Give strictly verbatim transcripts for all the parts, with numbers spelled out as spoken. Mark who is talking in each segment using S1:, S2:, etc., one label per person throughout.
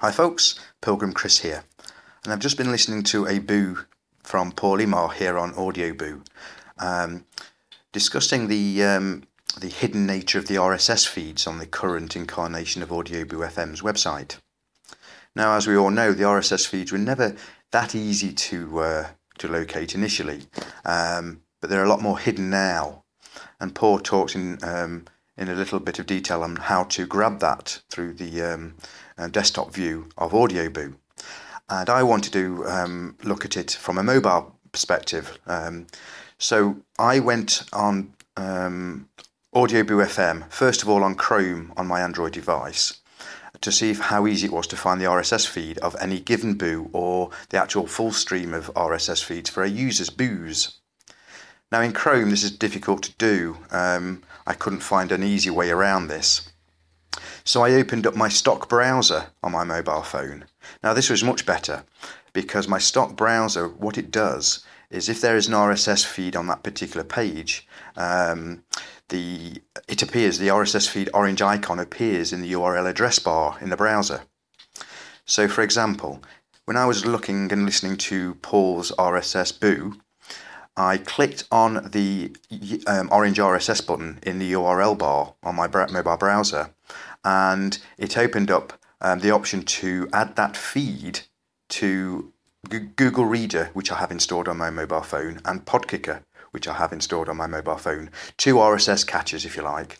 S1: Hi folks, Pilgrim Chris here, and I've just been listening to a boo from Paul Imar here on Audio Boo, um, discussing the um, the hidden nature of the R S S feeds on the current incarnation of Audio Boo F M's website. Now, as we all know, the R S S feeds were never that easy to uh, to locate initially, um, but they're a lot more hidden now, and Paul talks in um, in a little bit of detail on how to grab that through the um, uh, desktop view of Audio Boo. And I wanted to um, look at it from a mobile perspective. Um, so I went on um, Audio Boo F M, first of all on Chrome on my Android device, to see if, how easy it was to find the R S S feed of any given boo or the actual full stream of R S S feeds for a user's boos. Now in Chrome this is difficult to do. Um, I couldn't find an easy way around this. So I opened up my stock browser on my mobile phone. Now this was much better because my stock browser, what it does is if there is an R S S feed on that particular page, um, the it appears, the R S S feed orange icon appears in the U R L address bar in the browser. So for example, when I was looking and listening to Paul's R S S boo, I clicked on the um, orange R S S button in the U R L bar on my br- mobile browser, and it opened up um, the option to add that feed to G- Google Reader, which I have installed on my mobile phone, and Podkicker, which I have installed on my mobile phone. Two R S S catchers, if you like.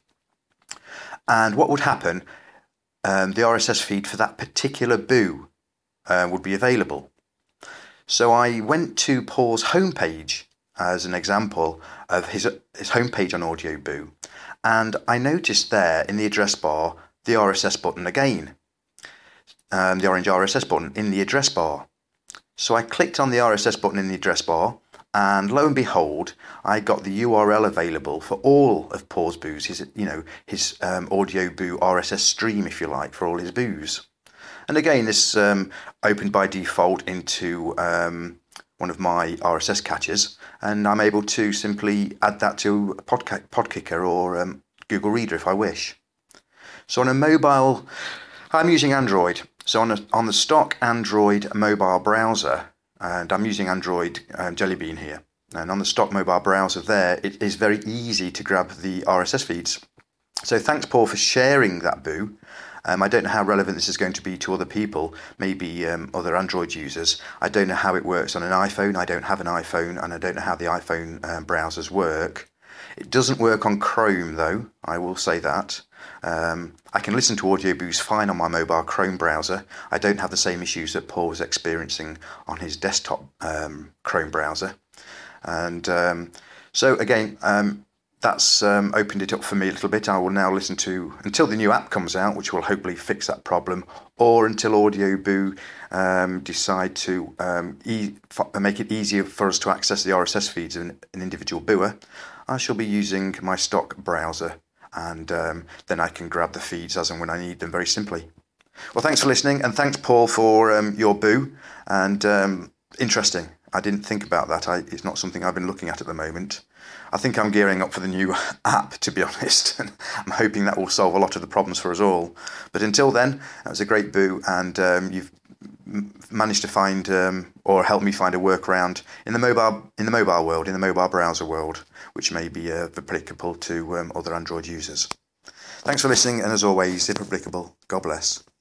S1: And what would happen, um, the R S S feed for that particular boo uh, would be available. So I went to Paul's homepage as an example of his his homepage on Audio Boo, and I noticed there in the address bar the R S S button again, um, the orange R S S button in the address bar. So I clicked on the R S S button in the address bar, and lo and behold, I got the U R L available for all of Paul's boos, his you know his um, Audio Boo R S S stream, if you like, for all his boos. And again, this um, opened by default into um, one of my R S S catchers, and I'm able to simply add that to Podca- Podkicker or um, Google Reader if I wish. So on a mobile, I'm using Android. So on, a, on the stock Android mobile browser, and I'm using Android um, Jelly Bean here, and on the stock mobile browser there, it is very easy to grab the R S S feeds. So thanks, Paul, for sharing that boo. Um, I don't know how relevant this is going to be to other people, maybe um, other Android users. I don't know how it works on an iPhone. I don't have an iPhone, and I don't know how the iPhone um, browsers work. It doesn't work on Chrome, though, I will say that. Um, I can listen to Audio Boos fine on my mobile Chrome browser. I don't have the same issues that Paul was experiencing on his desktop um, Chrome browser. And um, so, again, um, that's um, opened it up for me a little bit. I will now listen to, until the new app comes out, which will hopefully fix that problem, or until Audio Boo um, decide to um, e- f- make it easier for us to access the R S S feeds of an, an individual booer. I shall be using my stock browser, and um, then I can grab the feeds as and when I need them very simply. Well, thanks for listening, and thanks, Paul, for um, your boo. And um, interesting. I didn't think about that. I, it's not something I've been looking at at the moment. I think I'm gearing up for the new app, to be honest, and I'm hoping that will solve a lot of the problems for us all. But until then, that was a great boo, and um, you've m- managed to find um, or help me find a workaround in the mobile in the mobile world, in the mobile browser world, which may be uh, applicable to um, other Android users. Thanks for listening, and as always, if applicable, God bless.